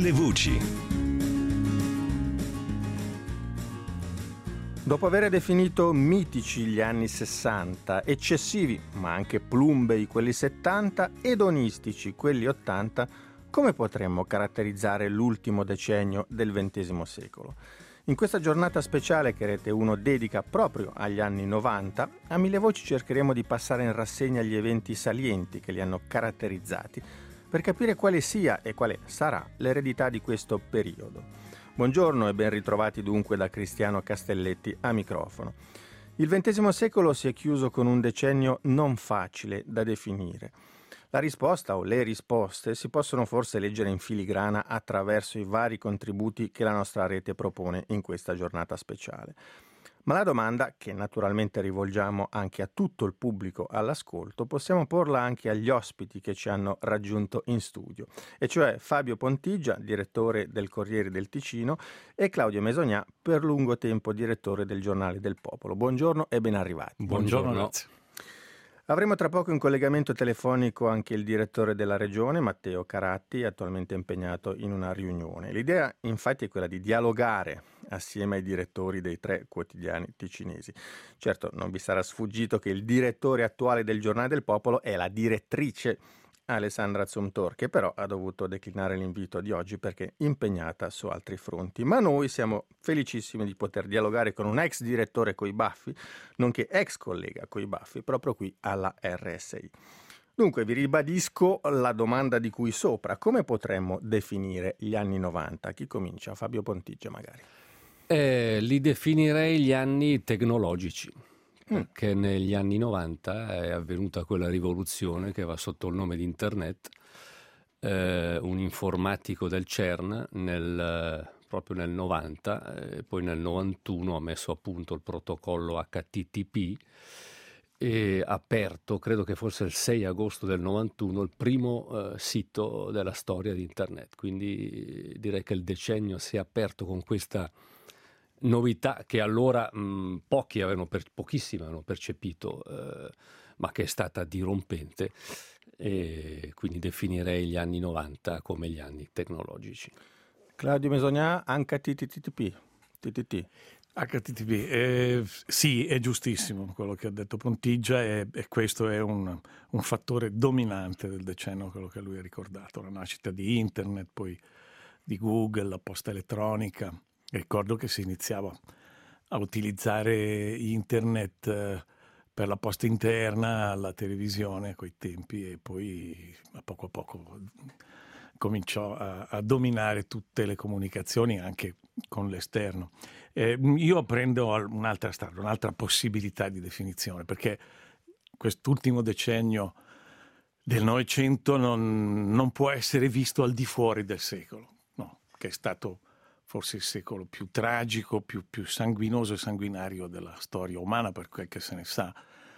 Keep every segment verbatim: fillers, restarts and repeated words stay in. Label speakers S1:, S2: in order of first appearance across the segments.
S1: Mille voci.
S2: Dopo aver definito mitici gli anni sessanta, eccessivi ma anche plumbei quelli settanta, edonistici quelli ottanta, come potremmo caratterizzare l'ultimo decennio del ventesimo secolo? In questa giornata speciale che Rete uno dedica proprio agli anni novanta, a Mille Voci cercheremo di passare in rassegna gli eventi salienti che li hanno caratterizzati, per capire quale sia e quale sarà l'eredità di questo periodo. Buongiorno e ben ritrovati dunque da Cristiano Castelletti a microfono. Il ventesimo secolo si è chiuso con un decennio non facile da definire. La risposta o le risposte si possono forse leggere in filigrana attraverso i vari contributi che la nostra rete propone in questa giornata speciale. Ma la domanda, che naturalmente rivolgiamo anche a tutto il pubblico all'ascolto, possiamo porla anche agli ospiti che ci hanno raggiunto in studio, e cioè Fabio Pontigia, direttore del Corriere del Ticino, e Claudio Mesognà, per lungo tempo direttore del Giornale del Popolo. Buongiorno e ben arrivati.
S3: Buongiorno, grazie.
S2: Avremo tra poco in collegamento telefonico anche il direttore della regione, Matteo Caratti, attualmente impegnato in una riunione. L'idea infatti è quella di dialogare assieme ai direttori dei tre quotidiani ticinesi. Certo, non vi sarà sfuggito che il direttore attuale del Giornale del Popolo è la direttrice Alessandra Zumthor, che però ha dovuto declinare l'invito di oggi perché impegnata su altri fronti. Ma noi siamo felicissimi di poter dialogare con un ex direttore coi baffi, nonché ex collega coi baffi, proprio qui alla R S I. Dunque vi ribadisco la domanda di cui sopra: come potremmo definire gli anni novanta? Chi comincia? Fabio Pontigia magari.
S3: Eh, li definirei gli anni tecnologici. Perché negli anni novanta è avvenuta quella rivoluzione che va sotto il nome di internet. Eh, un informatico del CERN nel, proprio nel novanta, eh, poi nel novantuno ha messo a punto il protocollo H T T P e ha aperto, credo che fosse il sei agosto del novantuno, il primo eh, sito della storia di internet. Quindi direi che il decennio si è aperto con questa novità che allora mh, pochi avevano per, pochissimi avevano percepito, eh, ma che è stata dirompente, e quindi definirei gli anni novanta come gli anni tecnologici.
S2: Claudio Mesognà, anche T T T P. T T T.
S4: H T T P, eh, sì, è giustissimo quello che ha detto Pontigia e, e questo è un, un fattore dominante del decennio, quello che lui ha ricordato, la nascita di internet, poi di Google, la posta elettronica. Ricordo che si iniziava a utilizzare internet eh, per la posta interna, la televisione a quei tempi, e poi a poco a poco cominciò a, a dominare tutte le comunicazioni anche con l'esterno. Eh, io prendo un'altra strada, un'altra possibilità di definizione, perché quest'ultimo decennio del Novecento non, non può essere visto al di fuori del secolo, no, che è stato forse il secolo più tragico, più, più sanguinoso e sanguinario della storia umana, per quel che se ne sa,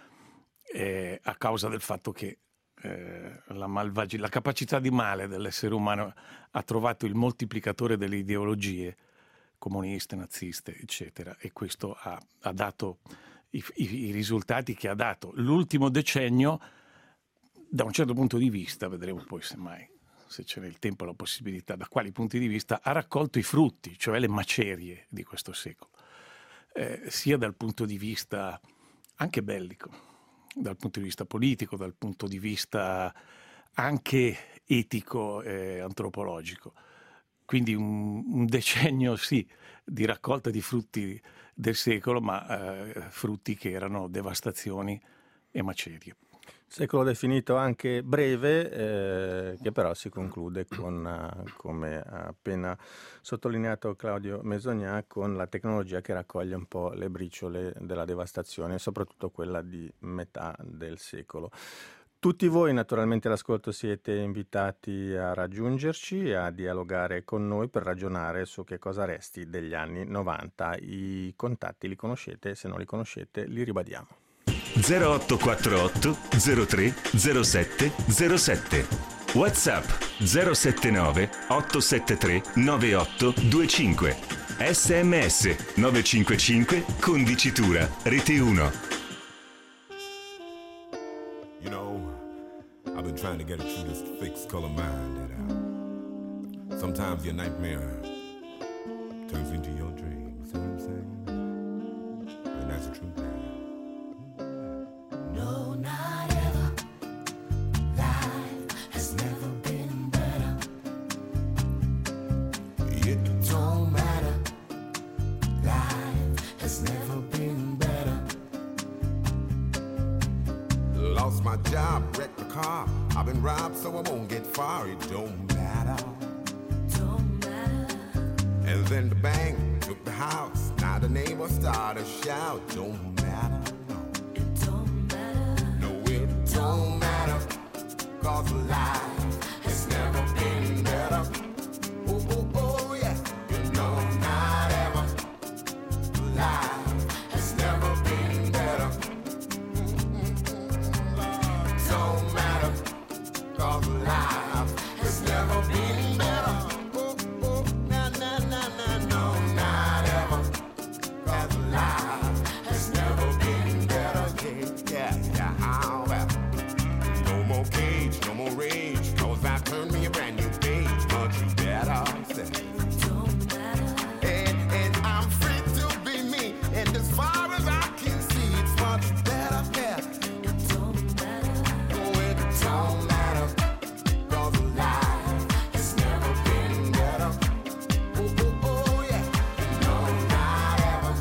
S4: eh, a causa del fatto che eh, la, malvagi- la capacità di male dell'essere umano ha trovato il moltiplicatore delle ideologie comuniste, naziste, eccetera, e questo ha, ha dato i, i, i risultati che ha dato. L'ultimo decennio, da un certo punto di vista, vedremo poi semmai, se c'è il tempo e la possibilità, da quali punti di vista, ha raccolto i frutti, cioè le macerie di questo secolo, eh, sia dal punto di vista anche bellico, dal punto di vista politico, dal punto di vista anche etico e antropologico. Quindi un, un decennio, sì, di raccolta di frutti del secolo, ma eh, frutti che erano devastazioni e macerie.
S2: Secolo definito anche breve, eh, che però si conclude con, uh, come ha appena sottolineato Claudio Mesognà, con la tecnologia che raccoglie un po' le briciole della devastazione, soprattutto quella di metà del secolo. Tutti voi naturalmente all'ascolto siete invitati a raggiungerci e a dialogare con noi per ragionare su che cosa resti degli anni novanta. I contatti li conoscete, se non li conoscete li ribadiamo.
S1: zero otto quattro otto zero tre zero sette zero sette. WhatsApp zero sette nove otto sette tre nove otto due cinque. S M S nove cinque cinque con dicitura Rete uno.
S5: You know, I've been trying to get it through this fixed color mind that I Sometimes your nightmare turns into your dream. See what I'm saying? And that's the truth.
S6: No, not ever. Life has never been better. It don't matter. Life has never been better.
S5: Lost my job, wrecked the car. I've been robbed, so I won't get far. It don't matter.
S6: Don't matter.
S5: And then the bank took the house. Now the neighbors start to shout. Don't matter. No.
S6: It don't matter.
S5: No, it don't matter. Cause life has never been better. Oh, oh, oh, yeah. You know, not ever. Life has never been better. Don't matter. Cause life has never been better. Oh, oh, na, na, na, na, no, not ever. Cause life has never been better. Yeah, yeah, yeah, how well. No more cage, no more rage. Cause I turned me a brand new page. Much better. Say.
S6: Don't matter.
S5: And, and I'm free to be me. And as far as I can see, it's much better. Yeah.
S6: It don't matter.
S5: No, it don't matter. Cause life has never been better. Oh, oh, oh, yeah. No, not ever.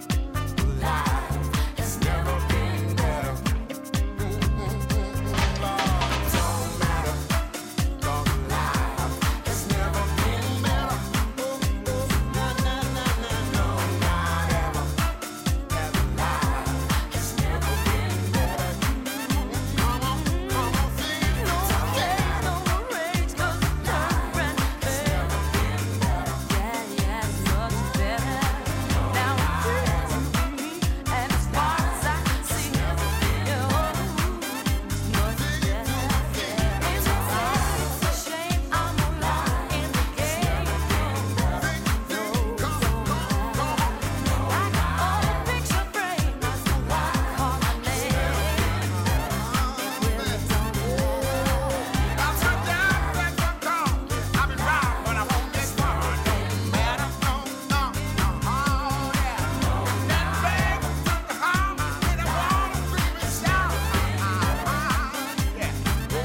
S5: Life has never been better. Mm, mm, mm, mm, Lord, don't matter. Cause life has never been better. Oh, oh, na, na, na, na, no, not ever. That life has never been better. Come on, come on, sing it. No,
S6: There's no more rage 'cause it's different, babe. Yeah, yeah, it's much better. Now I'm free to be me, and as far as I can see, yeah, oh, it's much better. It's a shame I'm alone in the game. No, don't matter. I got all the picture frames, that's why I call my name. Well, it don't matter.
S5: I'm so down, that's what I'm called. I've been robbed, but I won't get far. Don't matter, no, no, no, oh, yeah. That bag took the harm, and I wanna scream and shout. Ah, ah, ah, yeah.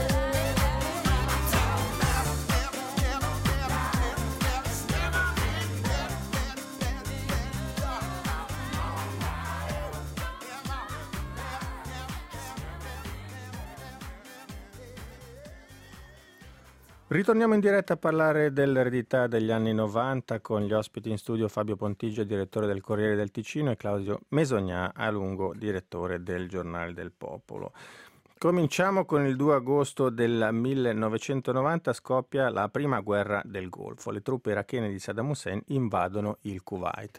S2: Ritorniamo in diretta a parlare dell'eredità degli anni novanta con gli ospiti in studio Fabio Pontigia, direttore del Corriere del Ticino, e Claudio Mesognà, a lungo direttore del Giornale del Popolo. Cominciamo con il due agosto del millenovecentonovanta, scoppia la prima guerra del Golfo. Le truppe irachene di Saddam Hussein invadono il Kuwait.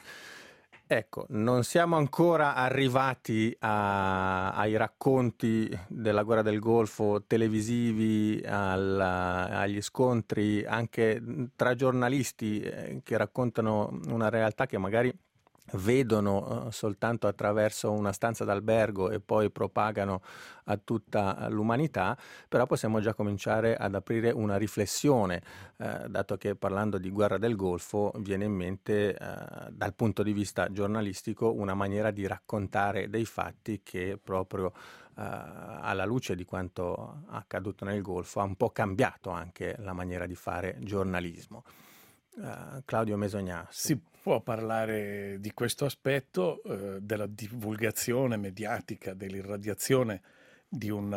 S2: Ecco, non siamo ancora arrivati a- ai racconti della guerra del Golfo televisivi, al- agli scontri anche tra giornalisti eh, che raccontano una realtà che magari vedono eh, soltanto attraverso una stanza d'albergo e poi propagano a tutta l'umanità, però possiamo già cominciare ad aprire una riflessione, eh, dato che parlando di guerra del Golfo viene in mente eh, dal punto di vista giornalistico una maniera di raccontare dei fatti che proprio eh, alla luce di quanto accaduto nel Golfo ha un po' cambiato anche la maniera di fare giornalismo. Uh, Claudio Mesognà.
S4: Si può parlare di questo aspetto, eh, della divulgazione mediatica, dell'irradiazione di un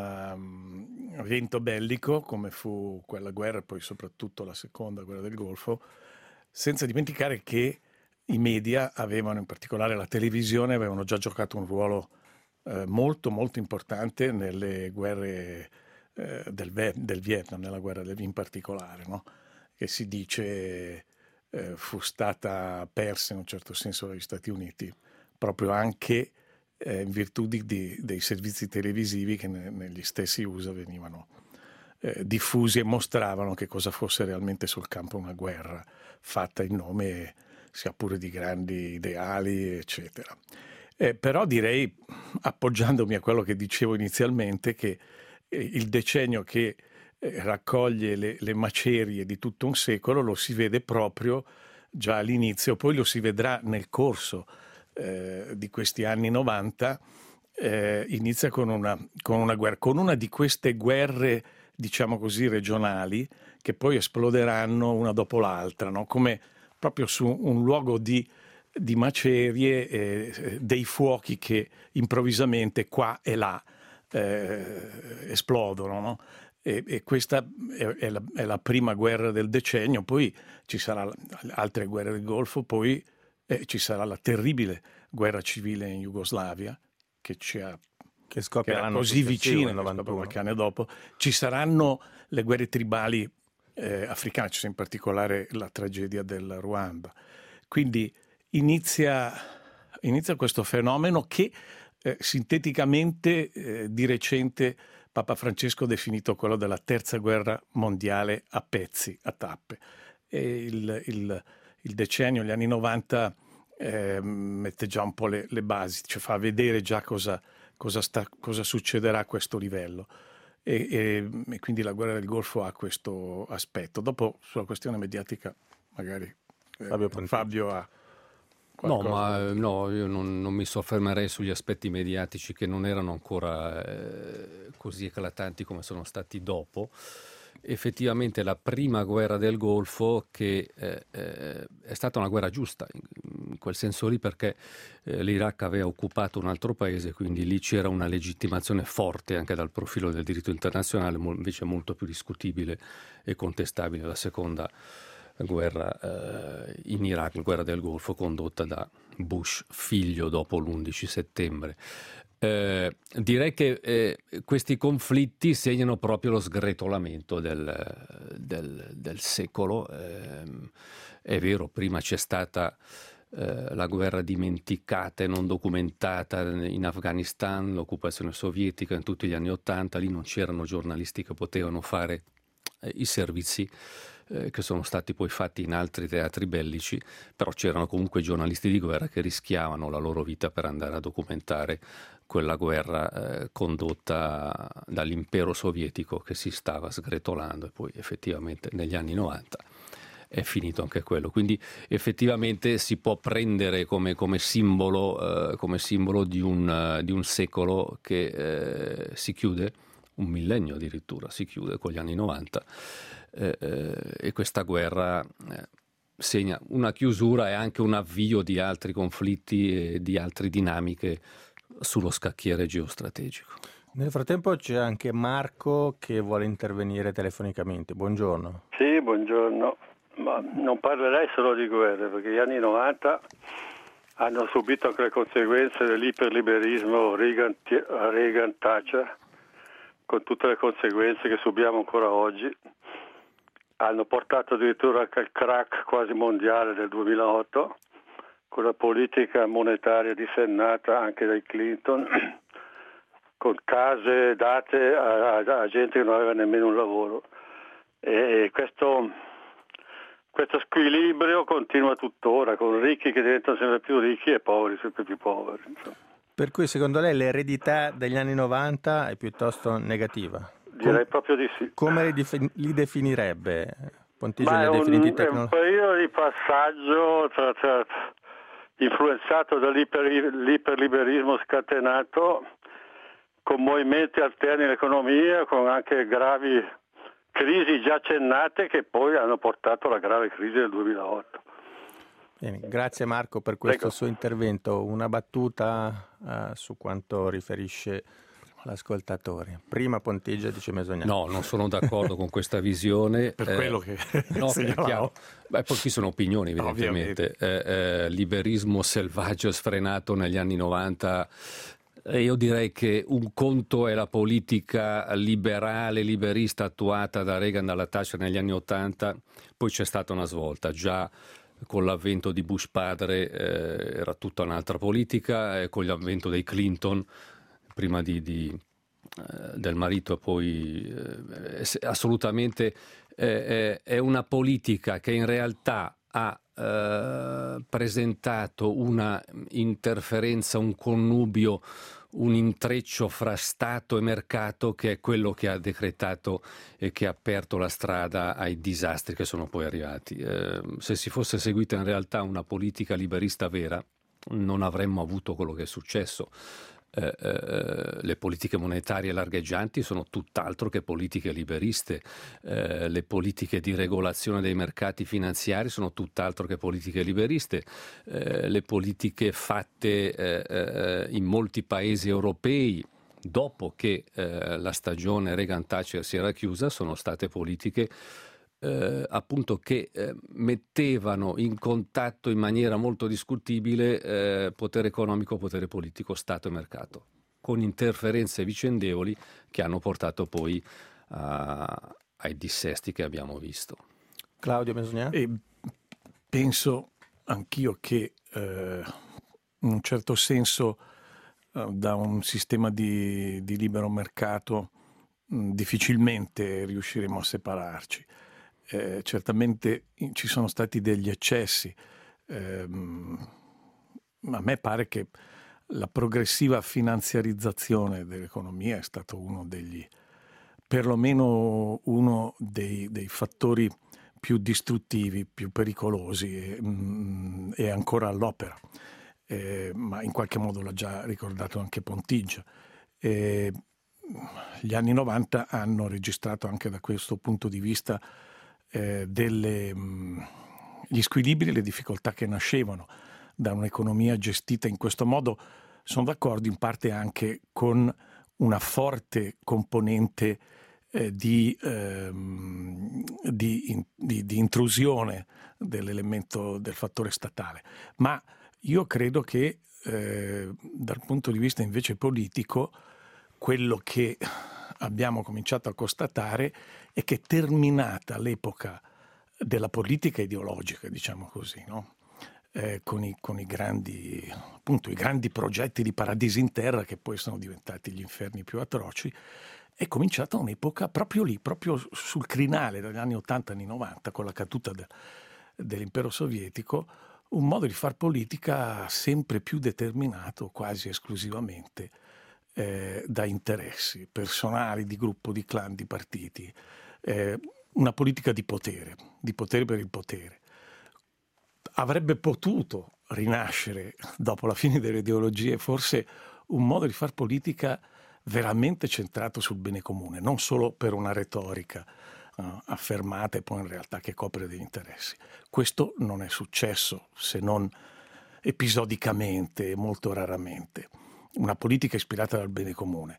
S4: um, evento bellico come fu quella guerra e poi soprattutto la seconda guerra del Golfo, senza dimenticare che i media avevano, in particolare la televisione, avevano già giocato un ruolo eh, molto molto importante nelle guerre eh, del, del Vietnam, nella guerra del, in particolare, no? Che si dice eh, fu stata persa in un certo senso dagli Stati Uniti, proprio anche eh, in virtù di, di, dei servizi televisivi che ne, negli stessi U S A venivano eh, diffusi e mostravano che cosa fosse realmente sul campo una guerra fatta in nome sia pure di grandi ideali, eccetera. Eh, però direi, appoggiandomi a quello che dicevo inizialmente, che eh, il decennio che eh, raccoglie le, le macerie di tutto un secolo, lo si vede proprio già all'inizio, poi lo si vedrà nel corso eh, di questi anni novanta. Eh, inizia con una, con una guerra, con una di queste guerre, diciamo così, regionali, che poi esploderanno una dopo l'altra, no? Come proprio su un luogo di, di macerie, eh, dei fuochi che improvvisamente qua e là eh, esplodono, no? E, e questa è, è, la, è la prima guerra del decennio, poi ci saranno altre guerre del Golfo, poi eh, ci sarà la terribile guerra civile in Jugoslavia, che ci ha
S2: che scoppia
S4: che era
S2: l'anno
S4: così
S2: successivo,
S4: vicina,
S2: nel novantuno.
S4: qualche anno dopo. Ci saranno le guerre tribali eh, africane, c'è in particolare la tragedia del Ruanda. Quindi inizia, inizia questo fenomeno che eh, sinteticamente eh, di recente Papa Francesco ha definito quello della terza guerra mondiale a pezzi, a tappe. E il, il, il decennio, gli anni novanta, eh, mette già un po' le, le basi, ci fa vedere già cosa, cosa, sta, cosa succederà a questo livello. E, e, e quindi la guerra del Golfo ha questo aspetto. Dopo, sulla questione mediatica, magari eh,
S2: Fabio Ponticelli.
S4: Fabio ha
S3: No,
S4: qualcosa.
S3: ma eh, no, io non, non mi soffermerei sugli aspetti mediatici che non erano ancora eh, così eclatanti come sono stati dopo. Effettivamente la prima guerra del Golfo, che eh, eh, è stata una guerra giusta in, in quel senso lì, perché eh, l'Iraq aveva occupato un altro paese, quindi lì c'era una legittimazione forte anche dal profilo del diritto internazionale, mo- invece molto più discutibile e contestabile la seconda guerra eh, in Iraq, la guerra del Golfo condotta da Bush figlio dopo l'undici settembre. Eh, direi che eh, questi conflitti segnano proprio lo sgretolamento del, del, del secolo. Eh, è vero, prima c'è stata eh, la guerra dimenticata e non documentata in Afghanistan, l'occupazione sovietica in tutti gli anni Ottanta, lì non c'erano giornalisti che potevano fare eh, i servizi eh, che sono stati poi fatti in altri teatri bellici, però c'erano comunque giornalisti di guerra che rischiavano la loro vita per andare a documentare quella guerra eh, condotta dall'impero sovietico che si stava sgretolando, e poi effettivamente negli anni novanta è finito anche quello. Quindi effettivamente si può prendere come, come simbolo, eh, come simbolo di un, uh, di un secolo che eh, si chiude, un millennio addirittura si chiude con gli anni novanta, eh, eh, e questa guerra eh, segna una chiusura e anche un avvio di altri conflitti e di altre dinamiche sullo scacchiere geostrategico.
S2: Nel frattempo c'è anche Marco che vuole intervenire telefonicamente. Buongiorno.
S7: Sì, buongiorno. Ma non parlerei solo di guerre, perché gli anni novanta hanno subito anche le conseguenze dell'iperliberismo Reagan-Thatcher, con tutte le conseguenze che subiamo ancora oggi. Hanno portato addirittura anche al crack quasi mondiale del duemilaotto, con la politica monetaria dissennata anche dai Clinton, con case date a, a, a gente che non aveva nemmeno un lavoro. E questo, questo squilibrio continua tuttora, con ricchi che diventano sempre più ricchi e poveri sempre più poveri. Insomma.
S2: Per cui secondo lei l'eredità degli anni novanta è piuttosto negativa?
S7: Direi
S2: Com-
S7: proprio di sì.
S2: Come li, defin- li definirebbe? Ponticelli
S7: Ma è
S2: li ha
S7: un,
S2: definiti
S7: è un
S2: tecno-
S7: periodo di passaggio tra, tra, influenzato dall'iperliberismo scatenato, con movimenti alterni all'economia, con anche gravi crisi già accennate che poi hanno portato alla grave crisi del duemilaotto.
S2: Bene, grazie Marco per questo
S7: Prego.
S2: suo intervento. Una battuta eh, su quanto riferisce l'ascoltatore. Prima Pontigia dice Mesognano.
S3: No, non sono d'accordo con questa visione.
S4: Per
S3: eh,
S4: quello che
S3: No, è
S4: segnalavo.
S3: chiaro. Beh, poi qui sono opinioni, evidentemente. Eh, eh, liberismo selvaggio sfrenato negli anni novanta. Eh, io direi che un conto è la politica liberale, liberista attuata da Reagan, dalla Thatcher negli anni ottanta, poi c'è stata una svolta. Già con l'avvento di Bush padre eh, era tutta un'altra politica, e con l'avvento dei Clinton, prima di, di, eh, del marito e poi eh, assolutamente eh, è una politica che in realtà ha eh, presentato una interferenza, un connubio, un intreccio fra Stato e mercato che è quello che ha decretato e che ha aperto la strada ai disastri che sono poi arrivati. Eh, se si fosse seguita in realtà una politica liberista vera, non avremmo avuto quello che è successo. Eh, eh, le politiche monetarie largheggianti sono tutt'altro che politiche liberiste, eh, le politiche di regolazione dei mercati finanziari sono tutt'altro che politiche liberiste, eh, le politiche fatte eh, eh, in molti paesi europei dopo che eh, la stagione Reagan-Thatcher si era chiusa sono state politiche Eh, appunto che eh, mettevano in contatto in maniera molto discutibile eh, potere economico, potere politico, Stato e mercato, con interferenze vicendevoli che hanno portato poi a, ai dissesti che abbiamo visto.
S2: Claudio Besogna?
S4: E penso anch'io che eh, in un certo senso eh, da un sistema di, di libero mercato mh, difficilmente riusciremo a separarci. Eh, certamente ci sono stati degli eccessi. Eh, a me pare che la progressiva finanziarizzazione dell'economia è stato uno degli, perlomeno uno dei, dei fattori più distruttivi, più pericolosi e, mm, e ancora all'opera. Eh, ma in qualche modo l'ha già ricordato anche Pontigia. Eh, gli anni novanta hanno registrato anche da questo punto di vista Eh, delle, mh, gli squilibri e le difficoltà che nascevano da un'economia gestita in questo modo. Sono d'accordo in parte anche con una forte componente eh, di, ehm, di, in, di, di intrusione dell'elemento del fattore statale, ma io credo che eh, dal punto di vista invece politico quello che abbiamo cominciato a constatare è che terminata l'epoca della politica ideologica, diciamo così, no? eh, con, i, con i, grandi, appunto, i grandi progetti di paradisi in terra che poi sono diventati gli inferni più atroci, è cominciata un'epoca proprio lì, proprio sul crinale dagli anni ottanta anni novanta, con la caduta de, dell'impero sovietico, un modo di far politica sempre più determinato quasi esclusivamente Eh, da interessi personali, di gruppo, di clan, di partiti, eh, una politica di potere, di potere per il potere. Avrebbe potuto rinascere dopo la fine delle ideologie forse un modo di far politica veramente centrato sul bene comune, non solo per una retorica uh, affermata e poi in realtà che copre degli interessi. Questo non è successo se non episodicamente, molto raramente. Una politica ispirata dal bene comune.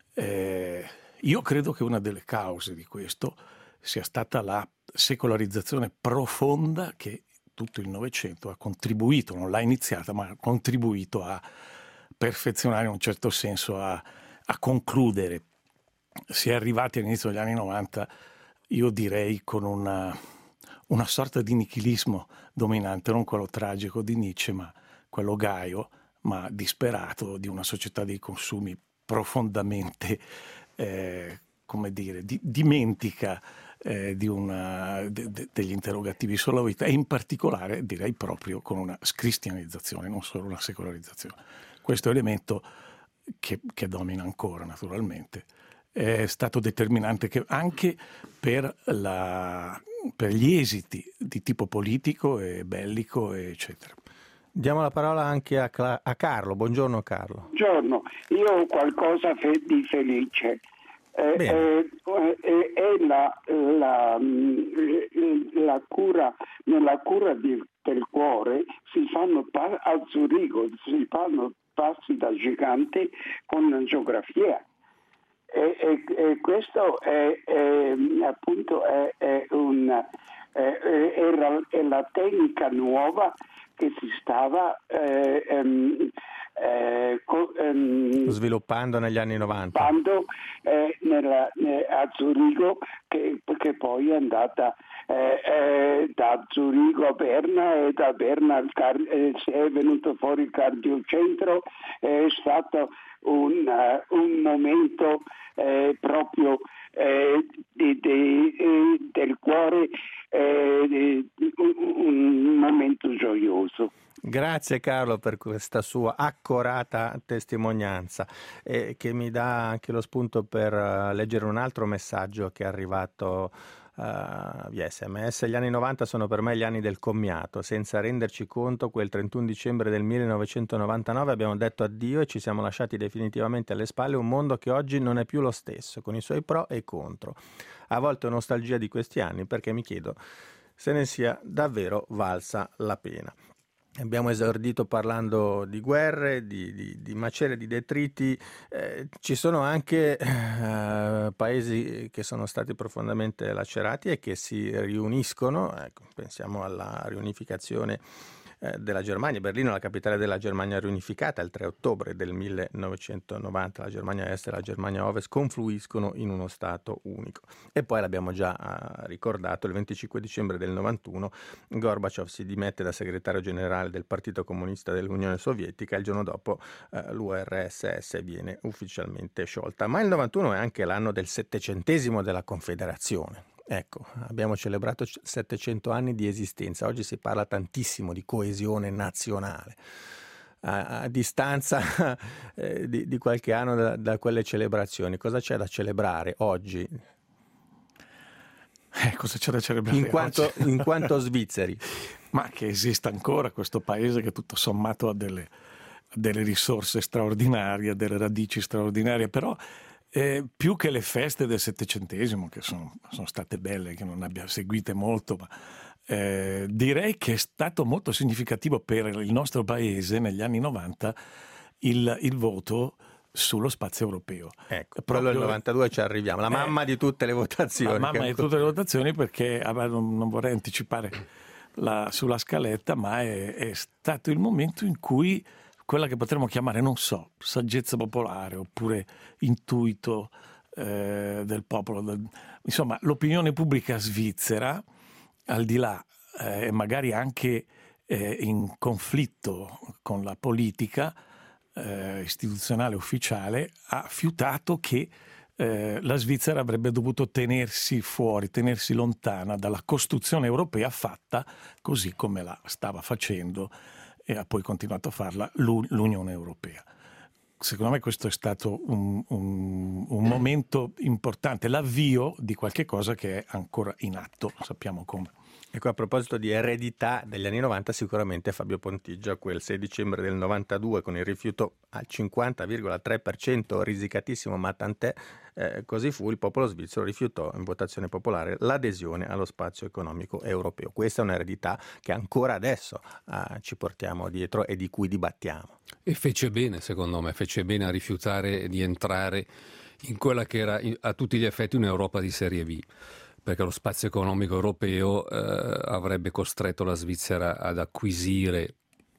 S4: Eh, io credo che una delle cause di questo sia stata la secolarizzazione profonda che tutto il Novecento ha contribuito, non l'ha iniziata, ma ha contribuito a perfezionare in un certo senso, a, a concludere. Si è arrivati all'inizio degli anni novanta, io direi, con una, una sorta di nichilismo dominante, non quello tragico di Nietzsche, ma quello gaio, ma disperato, di una società dei consumi profondamente, eh, come dire, di, dimentica eh, di una, de, de, degli interrogativi sulla vita, e in particolare direi proprio con una scristianizzazione, non solo una secolarizzazione. Questo elemento che, che domina ancora naturalmente è stato determinante che anche per, la, per gli esiti di tipo politico e bellico, eccetera.
S2: Diamo la parola anche a, Cla- a Carlo. Buongiorno Carlo.
S8: Buongiorno, io ho qualcosa fe- di felice. Eh, eh, eh, è la, la, la cura, nella cura di, del cuore si fanno pa- a Zurigo, si fanno passi da gigante con geografia. E, e, e questo è, è appunto è, è, un, è, è, la, è la tecnica nuova che si stava eh, ehm, eh, co, ehm,
S2: sviluppando negli anni novanta
S8: eh, nella, eh, a Zurigo, che, che poi è andata eh, eh, da Zurigo a Berna, e da Berna al car- eh, è venuto fuori il cardiocentro. È stato un, uh, un momento eh, proprio eh, di, di, eh, del cuore, eh, di, un, un momento gioioso.
S2: Grazie Carlo per questa sua accorata testimonianza, eh, che mi dà anche lo spunto per uh, leggere un altro messaggio che è arrivato uh, via sms. Gli anni novanta sono per me gli anni del commiato. Senza renderci conto, quel trentuno dicembre del millenovecentonovantanove abbiamo detto addio e ci siamo lasciati definitivamente alle spalle un mondo che oggi non è più lo stesso, con i suoi pro e i contro. A volte ho nostalgia di questi anni perché mi chiedo se ne sia davvero valsa la pena. Abbiamo esordito parlando di guerre, di, di, di macerie, di detriti. Eh, ci sono anche eh, paesi che sono stati profondamente lacerati e che si riuniscono. Ecco, pensiamo alla riunificazione eh, della Germania. Berlino, la capitale della Germania riunificata, il tre ottobre del millenovecentonovanta. La Germania Est e la Germania Ovest confluiscono in uno Stato unico. E poi l'abbiamo già eh, ricordato, il venticinque dicembre del novantuno Gorbaciov si dimette da segretario generale del Partito Comunista dell'Unione Sovietica. Il giorno dopo eh, l'U R S S viene ufficialmente sciolta. Ma il novantuno è anche l'anno del settecentesimo della Confederazione. Ecco, abbiamo celebrato settecento anni di esistenza. Oggi si parla tantissimo di coesione nazionale. A, a distanza eh, di, di qualche anno da, da quelle celebrazioni, cosa c'è da celebrare oggi?
S4: Eh, cosa c'è da celebrare
S2: in quanto,
S4: oggi?
S2: in quanto svizzeri?
S4: Ma che esista ancora questo paese che tutto sommato ha delle, delle risorse straordinarie, delle radici straordinarie, però eh, più che le feste del settecentesimo, che sono, sono state belle, che non abbia seguite molto, ma eh, direi che è stato molto significativo per il nostro paese negli anni novanta il, il voto sullo spazio europeo.
S2: Ecco, proprio il novantadue ci arriviamo, la mamma eh, di tutte le votazioni.
S4: La mamma
S2: che...
S4: di tutte le votazioni, perché non, non vorrei anticipare la, sulla scaletta, ma è, è stato il momento in cui quella che potremmo chiamare, non so, saggezza popolare oppure intuito eh, del popolo, del, insomma l'opinione pubblica svizzera, al di là e eh, magari anche eh, in conflitto con la politica eh, istituzionale ufficiale, ha fiutato che eh, la Svizzera avrebbe dovuto tenersi fuori, tenersi lontana dalla costruzione europea fatta così come la stava facendo e ha poi continuato a farla l'Unione Europea. Secondo me questo è stato un, un, un momento importante, l'avvio di qualche cosa che è ancora in atto, sappiamo come.
S2: Ecco, a proposito di eredità degli anni novanta, sicuramente Fabio Pontiggia, quel sei dicembre del novantadue, con il rifiuto al cinquanta virgola tre per cento, risicatissimo, ma tant'è, eh, così fu, il popolo svizzero rifiutò in votazione popolare l'adesione allo spazio economico europeo. Questa è un'eredità che ancora adesso eh, ci portiamo dietro e di cui dibattiamo.
S3: E fece bene, secondo me, fece bene a rifiutare di entrare in quella che era a tutti gli effetti un'Europa di serie B, perché lo spazio economico europeo eh, avrebbe costretto la Svizzera ad acquisire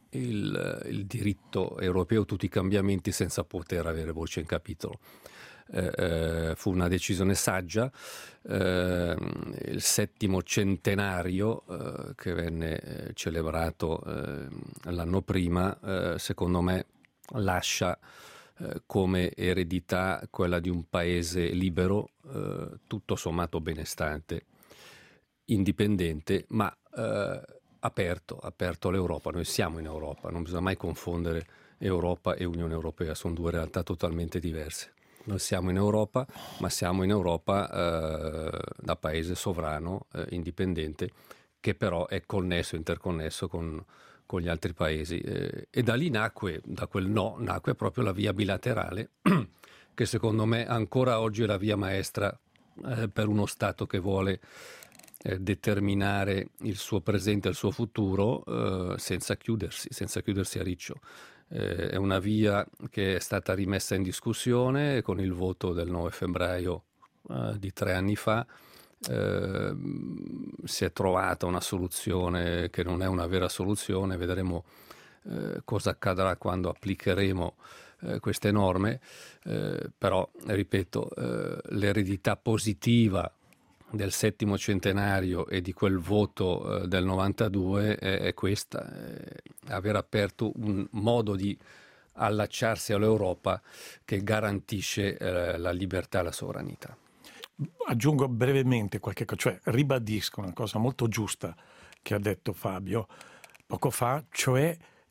S3: il, il diritto europeo, tutti i cambiamenti, senza poter avere voce in capitolo. Eh, eh, fu una decisione saggia. Eh, il settimo centenario eh, che venne eh, celebrato eh, l'anno prima, eh, secondo me lascia eh, come eredità quella di un paese libero, eh, tutto sommato benestante, indipendente, ma eh, aperto, aperto all'Europa. Noi siamo in Europa, non bisogna mai confondere Europa e Unione Europea, sono due realtà totalmente diverse. Noi siamo in Europa, ma siamo in Europa eh, da paese sovrano, eh, indipendente, che però è connesso, interconnesso con, con gli altri paesi. Eh, e da lì nacque, da quel no, nacque proprio la via bilaterale, che secondo me ancora oggi è la via maestra eh, per uno Stato che vuole eh, determinare il suo presente e il suo futuro eh, senza chiudersi, senza chiudersi a riccio. Eh, è una via che è stata rimessa in discussione con il voto del nove febbraio eh, di tre anni fa. Eh, si è trovata una soluzione che non è una vera soluzione, vedremo eh, cosa accadrà quando applicheremo eh, queste norme, eh, però ripeto, eh, l'eredità positiva del settimo centenario e di quel voto eh, del novantadue è, è questa, è aver aperto un modo di allacciarsi all'Europa che garantisce eh, la libertà e la sovranità.
S4: Aggiungo brevemente qualche cosa, cioè ribadisco una cosa molto giusta che ha detto Fabio poco fa, cioè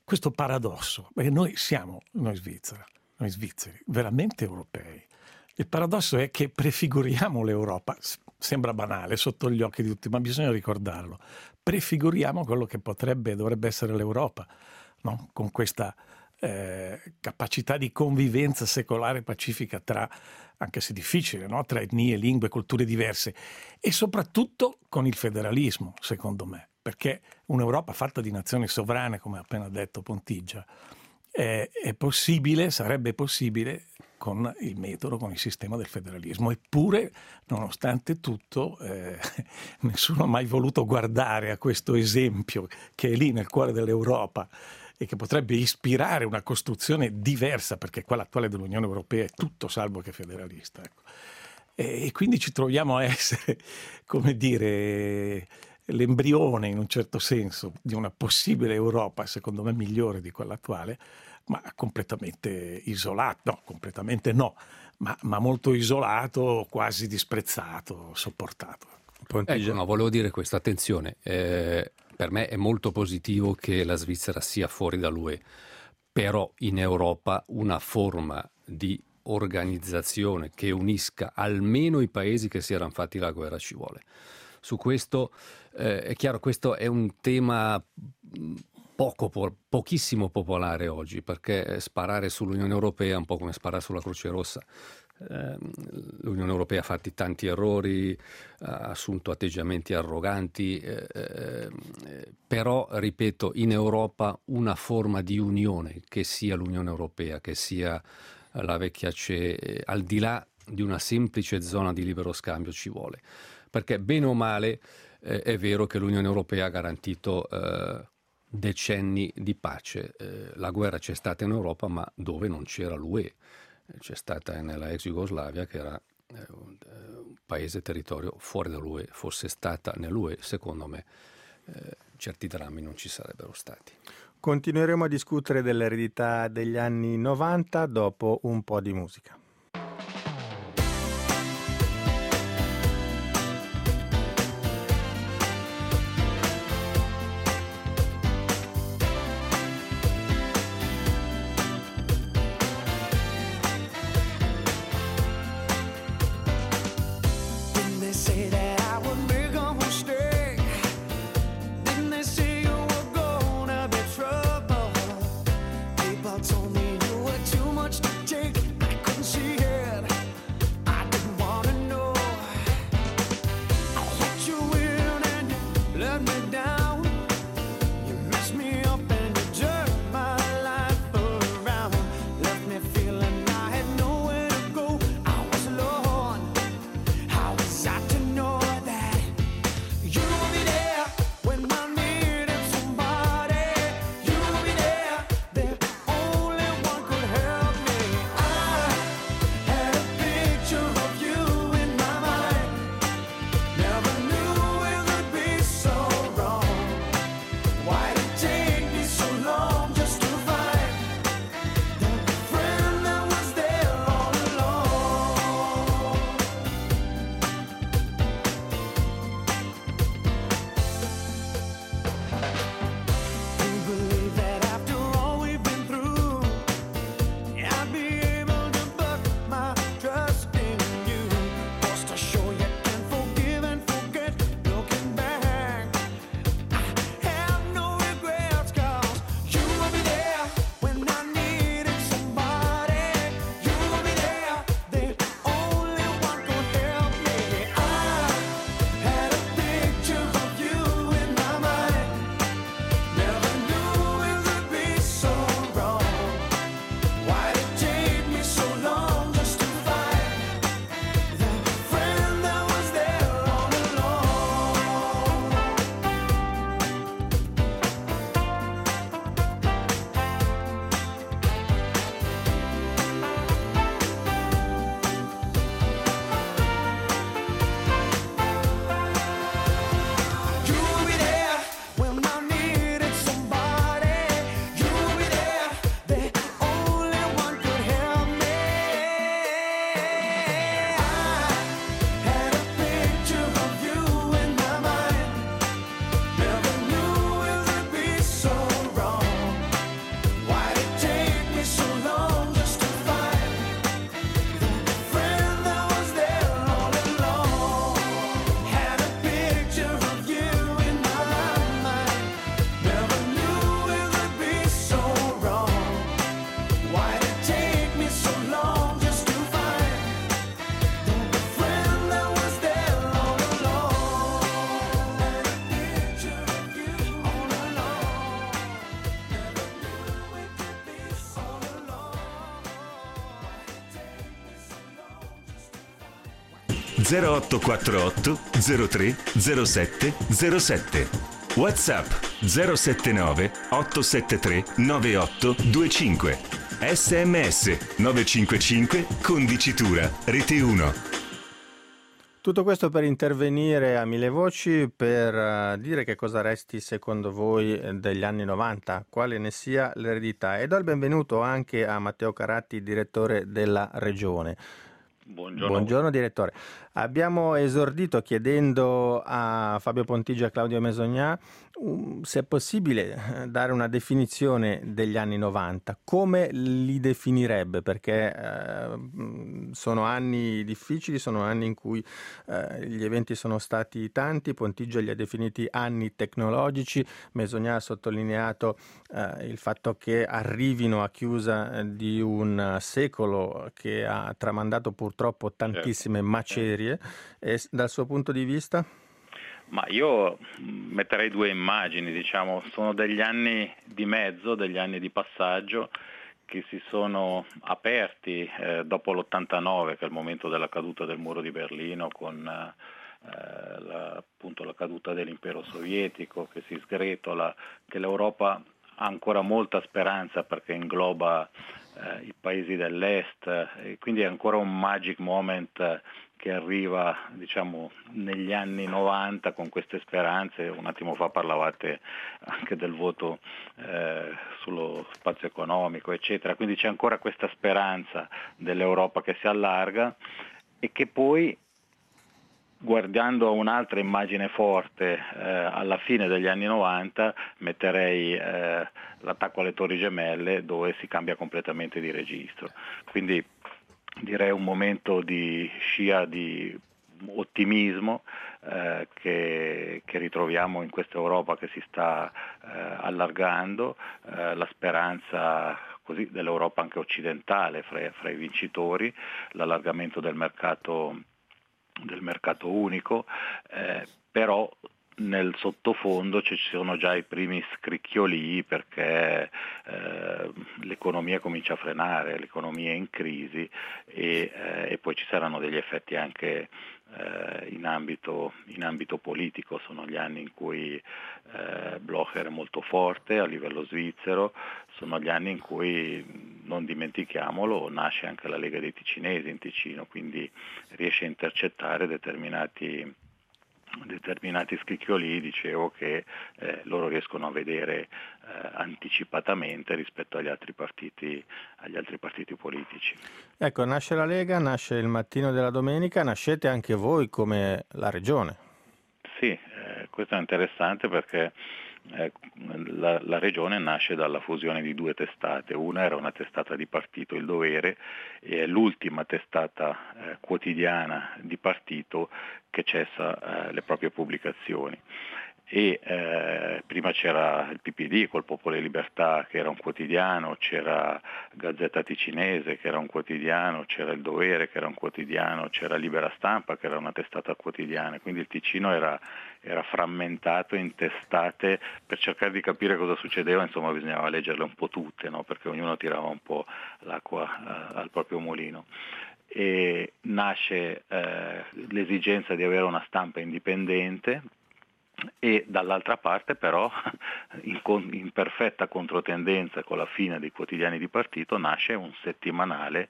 S4: questo paradosso, perché noi siamo, noi Svizzera, noi svizzeri, veramente europei. Il paradosso è che prefiguriamo l'Europa, sembra banale, sotto gli occhi di tutti, ma bisogna ricordarlo. Prefiguriamo quello che potrebbe e dovrebbe essere l'Europa, no? Con questa eh, capacità di convivenza secolare e pacifica tra, anche se difficile, no? Tra etnie, lingue, culture diverse, e soprattutto con il federalismo, secondo me, perché un'Europa fatta di nazioni sovrane, come ha appena detto Pontigia, è, è possibile, sarebbe possibile con il metodo, con il sistema del federalismo. Eppure, nonostante tutto, eh, nessuno ha mai voluto guardare a questo esempio che è lì nel cuore dell'Europa e che potrebbe ispirare una costruzione diversa, perché quella attuale dell'Unione Europea è tutto salvo che federalista. Ecco. E, e quindi ci troviamo a essere, come dire, l'embrione in un certo senso di una possibile Europa, secondo me migliore di quella attuale, ma completamente isolato, no, completamente no, ma, ma molto isolato, quasi disprezzato, sopportato.
S3: Ecco, no, volevo dire questo, attenzione, eh, per me è molto positivo che la Svizzera sia fuori dall'U E, però in Europa una forma di organizzazione che unisca almeno i paesi che si erano fatti la guerra ci vuole. Su questo eh, è chiaro, questo è un tema poco, pochissimo popolare oggi, perché sparare sull'Unione Europea è un po' come sparare sulla Croce Rossa. Eh, L'Unione Europea ha fatto tanti errori, ha assunto atteggiamenti arroganti, eh, eh, però, ripeto, in Europa una forma di unione, che sia l'Unione Europea, che sia la vecchia C E E, al di là di una semplice zona di libero scambio ci vuole. Perché bene o male eh, è vero che l'Unione Europea ha garantito eh, decenni di pace. Eh, la guerra c'è stata in Europa, ma dove non c'era l'U E. C'è stata nella ex Jugoslavia, che era eh, un, un paese territorio fuori dall'U E. Fosse stata nell'U E, secondo me, eh, certi drammi non ci sarebbero stati.
S2: Continueremo a discutere dell'eredità degli anni novanta dopo un po' di musica.
S5: Told me you were too much to take. I couldn't see
S1: zero otto quattro otto zero tre zero sette zero sette. WhatsApp zero sette nove otto sette tre nove otto due cinque. sms nove cinque cinque con dicitura Rete uno.
S2: Tutto questo per intervenire a mille voci per uh, dire che cosa resti secondo voi degli anni novanta, quale ne sia l'eredità. E do il benvenuto anche a Matteo Caratti, direttore della Regione.
S9: Buongiorno.
S2: Buongiorno direttore. Abbiamo esordito chiedendo a Fabio Pontigia e Claudio Mesognà um, se è possibile dare una definizione degli anni novanta, come li definirebbe, perché eh, sono anni difficili, sono anni in cui eh, gli eventi sono stati tanti. Pontigia li ha definiti anni tecnologici, Mesognà ha sottolineato eh, il fatto che arrivino a chiusa di un secolo che ha tramandato purtroppo tantissime
S9: Certo.
S2: macerie. E dal suo punto di vista?
S9: Ma io metterei due immagini, diciamo, sono degli anni di mezzo, degli anni di passaggio che si sono aperti eh, dopo l'ottantanove, che è il momento della caduta del muro di Berlino, con eh, la, appunto la caduta dell'impero sovietico che si sgretola, che l'Europa ha ancora molta speranza perché ingloba eh, i paesi dell'est, e quindi è ancora un magic moment eh, che arriva, diciamo, negli anni novanta con queste speranze. Un attimo fa parlavate anche del voto eh, sullo spazio economico, eccetera, quindi c'è ancora questa speranza dell'Europa che si allarga e che poi, guardando a un'altra immagine forte eh, alla fine degli anni novanta, metterei eh, l'attacco alle Torri Gemelle, dove si cambia completamente di registro. Quindi direi un momento di scia di ottimismo eh, che, che ritroviamo in questa Europa che si sta eh, allargando, eh, la speranza così dell'Europa anche occidentale fra, fra i vincitori, l'allargamento del mercato del mercato unico, eh, però nel sottofondo ci sono già i primi scricchiolii perché eh, l'economia comincia a frenare, l'economia è in crisi e, eh, e poi ci saranno degli effetti anche eh, in ambito, in ambito politico. Sono gli anni in cui eh, Blocher è molto forte a livello svizzero, sono gli anni in cui, non dimentichiamolo, nasce anche la Lega dei Ticinesi in Ticino, quindi riesce a intercettare determinati determinati scricchiolii, dicevo, che eh, loro riescono a vedere eh, anticipatamente rispetto agli altri partiti agli altri partiti politici.
S2: Ecco, nasce la Lega, nasce il Mattino della Domenica, nascete anche voi come la Regione.
S9: Sì, eh, questo è interessante perché eh, la, la Regione nasce dalla fusione di due testate. Una era una testata di partito, Il Dovere, e è l'ultima testata eh, quotidiana di partito che cessa eh, le proprie pubblicazioni. E eh, prima c'era il P P D col Popolo e Libertà, che era un quotidiano, c'era Gazzetta Ticinese, che era un quotidiano, c'era Il Dovere, che era un quotidiano, c'era Libera Stampa, che era una testata quotidiana. Quindi il Ticino era, era frammentato in testate. Per cercare di capire cosa succedeva, insomma, bisognava leggerle un po' tutte, no? Perché ognuno tirava un po' l'acqua eh, al proprio mulino. E nasce eh, l'esigenza di avere una stampa indipendente, e dall'altra parte però in, con, in perfetta controtendenza con la fine dei quotidiani di partito nasce un settimanale.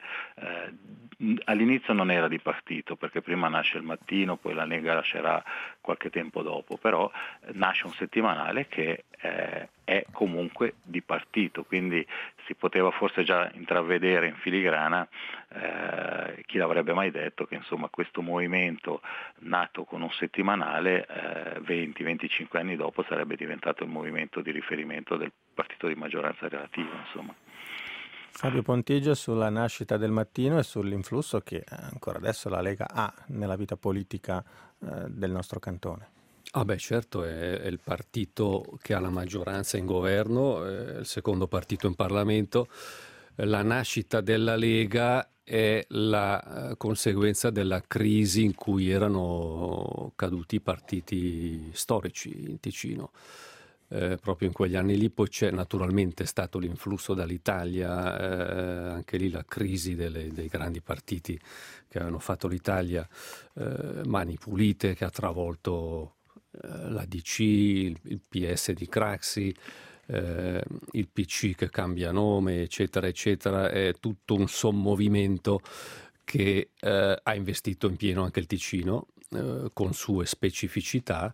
S9: Eh, all'inizio non era di partito perché prima nasce Il Mattino, poi la Lega lascerà qualche tempo dopo, però eh, nasce un settimanale che eh, è comunque di partito, quindi si poteva forse già intravedere in filigrana, eh, chi l'avrebbe mai detto che insomma questo movimento nato con un settimanale eh, venti venticinque anni dopo sarebbe diventato il movimento di riferimento del partito di maggioranza relativa, insomma.
S2: Fabio Pontigia, sulla nascita del Mattino e sull'influsso che ancora adesso la Lega ha nella vita politica eh, del nostro cantone.
S3: Ah beh, certo, è, è il partito che ha la maggioranza in governo, è il secondo partito in Parlamento. La nascita della Lega è la eh, conseguenza della crisi in cui erano caduti i partiti storici in Ticino. eh, proprio in quegli anni lì. Poi c'è naturalmente stato l'influsso dall'Italia, eh, anche lì la crisi delle, dei grandi partiti che avevano fatto l'Italia, eh, Mani Pulite, che ha travolto eh, l'A D C, il, il P S di Craxi, eh, il P C che cambia nome, eccetera, eccetera. È tutto un sommovimento che eh, ha investito in pieno anche il Ticino, eh, con sue specificità.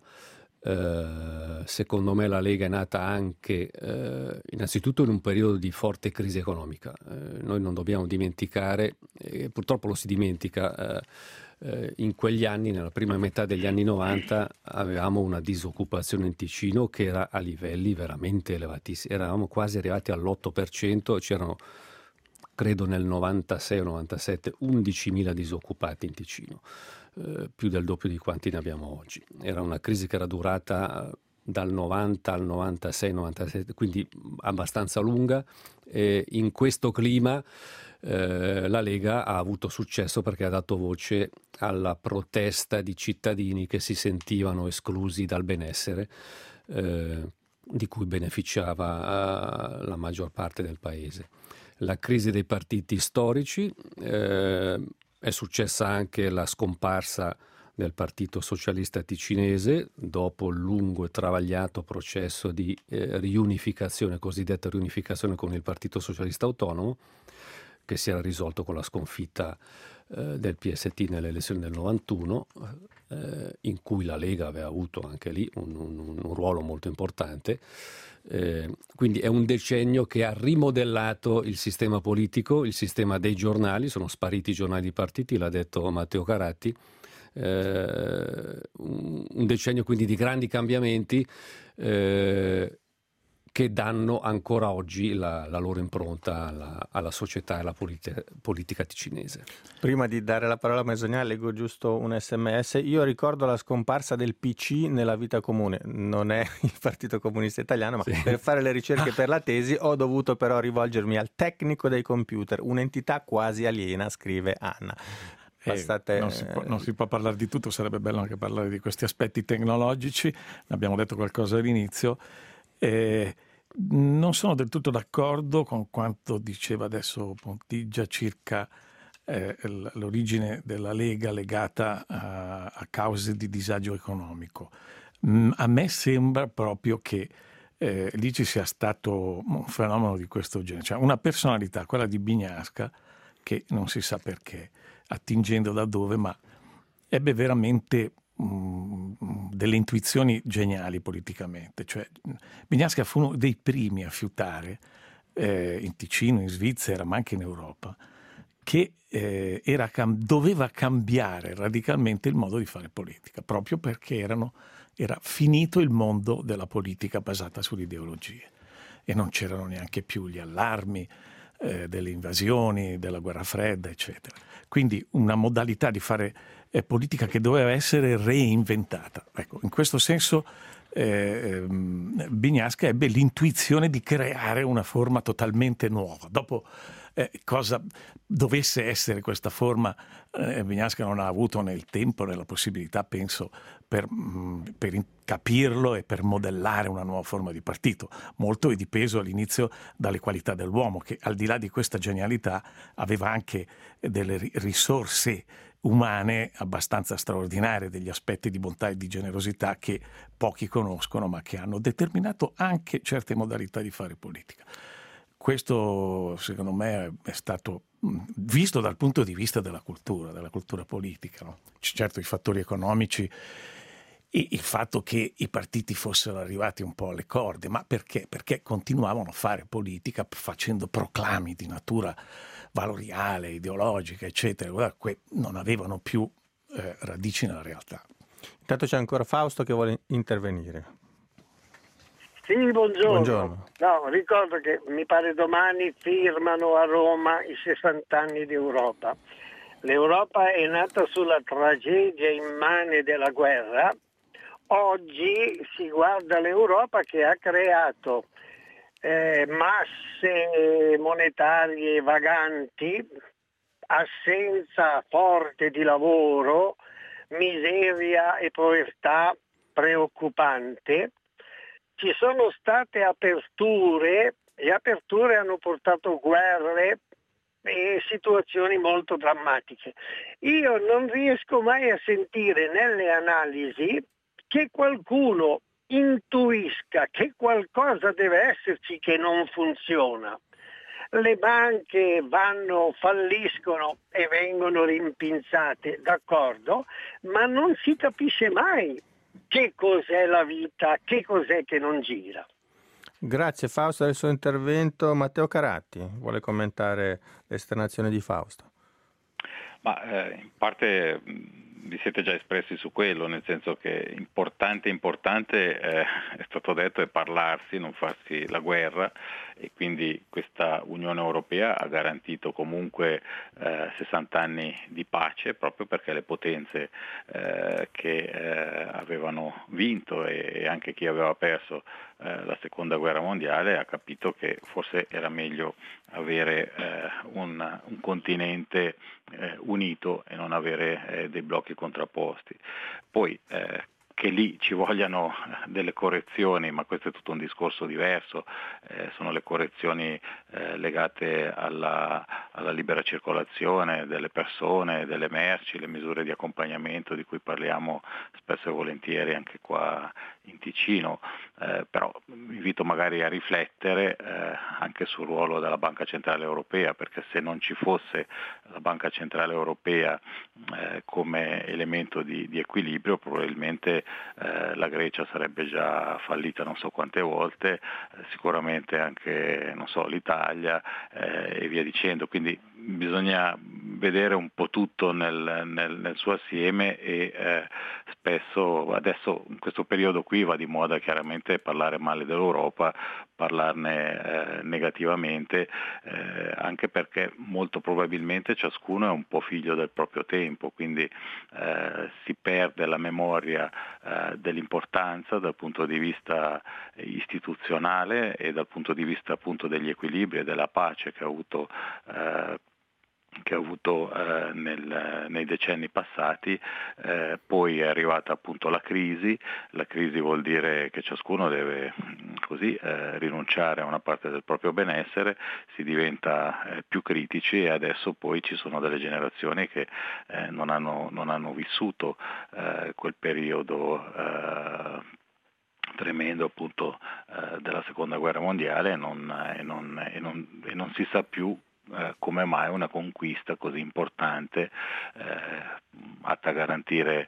S3: Eh, secondo me la Lega è nata anche eh, innanzitutto in un periodo di forte crisi economica. Eh, noi non dobbiamo dimenticare, e purtroppo lo si dimentica, eh, eh, in quegli anni, nella prima metà degli anni novanta, avevamo una disoccupazione in Ticino che era a livelli veramente elevatissimi, eravamo quasi arrivati all'otto per cento, c'erano credo nel novantasei o novantasette undicimila disoccupati in Ticino. Eh, più del doppio di quanti ne abbiamo oggi. Era una crisi che era durata dal novanta al novantasei novantasette, quindi abbastanza lunga. E in questo clima eh, la Lega ha avuto successo perché ha dato voce alla protesta di cittadini che si sentivano esclusi dal benessere eh, di cui beneficiava eh, la maggior parte del paese. La crisi dei partiti storici, eh, è successa anche la scomparsa del Partito Socialista Ticinese dopo il lungo e travagliato processo di eh, riunificazione, cosiddetta riunificazione con il Partito Socialista Autonomo, che si era risolto con la sconfitta eh, del P S T nelle elezioni del novantuno, eh, in cui la Lega aveva avuto anche lì un, un, un ruolo molto importante. Eh, quindi è un decennio che ha rimodellato il sistema politico, il sistema dei giornali, sono spariti i giornali di partiti, l'ha detto Matteo Caratti, eh, un, un decennio quindi di grandi cambiamenti eh, che danno ancora oggi la, la loro impronta alla, alla società e alla politica, politica ticinese.
S2: Prima di dare la parola a Mesognà leggo giusto un sms. Io ricordo la scomparsa del P C nella vita comune, non è il Partito Comunista Italiano, ma sì. Per fare le ricerche per la tesi ho dovuto però rivolgermi al tecnico dei computer, un'entità quasi aliena, scrive Anna.
S4: Bastate... Eh, non, si può, non si può parlare di tutto, sarebbe bello anche parlare di questi aspetti tecnologici, ne abbiamo detto qualcosa all'inizio. Eh, non sono del tutto d'accordo con quanto diceva adesso Pontigia circa eh, l'origine della Lega legata a, a cause di disagio economico. Mm, a me sembra proprio che eh, lì ci sia stato un fenomeno di questo genere, cioè una personalità, quella di Bignasca, che non si sa perché, attingendo da dove, ma ebbe veramente delle intuizioni geniali politicamente. Cioè, Bignasca fu uno dei primi a fiutare eh, in Ticino, in Svizzera, ma anche in Europa, che eh, era cam- doveva cambiare radicalmente il modo di fare politica, proprio perché erano, era finito il mondo della politica basata sulle ideologie e non c'erano neanche più gli allarmi eh, delle invasioni, della guerra fredda, eccetera. Quindi una modalità di fare eh, politica che doveva essere reinventata. Ecco, in questo senso eh, Bignasca ebbe l'intuizione di creare una forma totalmente nuova. Dopo eh, cosa dovesse essere questa forma, eh, Bignasca non ha avuto né il tempo né la possibilità, penso, per, mh, per capirlo e per modellare una nuova forma di partito. Molto è dipeso all'inizio dalle qualità dell'uomo, che al di là di questa genialità aveva anche delle risorse umane abbastanza straordinarie, degli aspetti di bontà e di generosità che pochi conoscono, ma che hanno determinato anche certe modalità di fare politica. Questo, secondo me, è stato visto dal punto di vista della cultura, della cultura politica, no? Certo, i fattori economici e il fatto che i partiti fossero arrivati un po' alle corde, ma perché? Perché continuavano a fare politica facendo proclami di natura valoriale, ideologica, eccetera, che non avevano più eh, radici nella realtà.
S2: Intanto c'è ancora Fausto che vuole intervenire.
S10: Sì, buongiorno.
S2: Buongiorno.
S10: No, ricordo che mi pare domani firmano a Roma i sessanta anni d'Europa. L'Europa è nata sulla tragedia immane della guerra. Oggi si guarda l'Europa che ha creato eh, masse monetarie vaganti, assenza forte di lavoro, miseria e povertà preoccupante. ci sono state aperture e aperture hanno portato guerre e situazioni molto drammatiche. Io non riesco mai a sentire nelle analisi che qualcuno intuisca che qualcosa deve esserci che non funziona. Le banche vanno, falliscono e vengono rimpinzate, d'accordo, ma non si capisce mai che cos'è la vita, che cos'è che non gira.
S2: Grazie Fausto del suo intervento. Matteo Caratti vuole commentare l'esternazione di Fausto.
S9: Ma eh, in parte mh, vi siete già espressi su quello, nel senso che importante importante eh, è stato detto è parlarsi, non farsi la guerra, e quindi questa Unione Europea ha garantito comunque eh, sessanta anni di pace, proprio perché le potenze eh, che eh, avevano vinto e anche chi aveva perso eh, la seconda guerra mondiale ha capito che forse era meglio avere eh, un, un continente eh, unito e non avere eh, dei blocchi contrapposti. Poi eh, che lì ci vogliano delle correzioni, ma questo è tutto un discorso diverso, eh, sono le correzioni eh, legate alla, alla libera circolazione delle persone, delle merci, le misure di accompagnamento di cui parliamo spesso e volentieri anche qua in Ticino, eh, però invito magari a riflettere eh, anche sul ruolo della Banca Centrale Europea, perché se non ci fosse la Banca Centrale Europea eh, come elemento di, di equilibrio, probabilmente eh, la Grecia sarebbe già fallita non so quante volte, eh, sicuramente anche non so, l'Italia eh, e via dicendo, quindi bisogna vedere un po' tutto nel, nel, nel suo assieme e eh, spesso adesso in questo periodo qui va di moda chiaramente parlare male dell'Europa, parlarne eh, negativamente, eh, anche perché molto probabilmente ciascuno è un po' figlio del proprio tempo, quindi eh, si perde la memoria eh, dell'importanza dal punto di vista istituzionale e dal punto di vista appunto degli equilibri e della pace che ha avuto eh, che ha avuto eh, nel, nei decenni passati, eh, poi è arrivata appunto la crisi, la crisi vuol dire che ciascuno deve così eh, rinunciare a una parte del proprio benessere, si diventa eh, più critici e adesso poi ci sono delle generazioni che eh, non hanno, non hanno vissuto eh, quel periodo eh, tremendo appunto eh, della seconda guerra mondiale e non, e non, e non, e non si sa più Eh, come mai una conquista così importante eh, atta a garantire